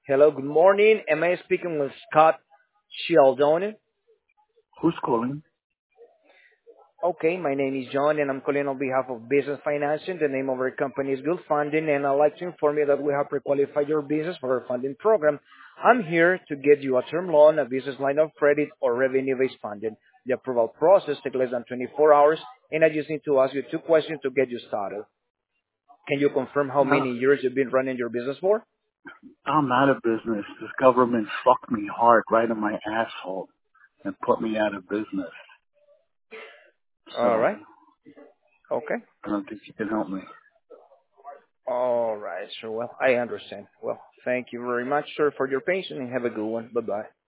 Hello, good morning. Am I speaking with Scott Cialdone? Who's calling? Okay, my name is John and I'm calling on behalf of Business Financing. The name of our company is Good Funding and I'd like to inform you that we have pre-qualified your business for our funding program. I'm here to get you a term loan, a business line of credit, or revenue-based funding. The approval process takes less than 24 hours and I just need to ask you two questions to get you started. Can you confirm how No, many years you've been running your business for? I'm out of business. This government fucked me hard right in my asshole and put me out of business. All So right. Okay. I don't think you can help me. All right, sir. Well, I understand. Well, thank you very much, sir, for your patience and have a good one. Bye-bye.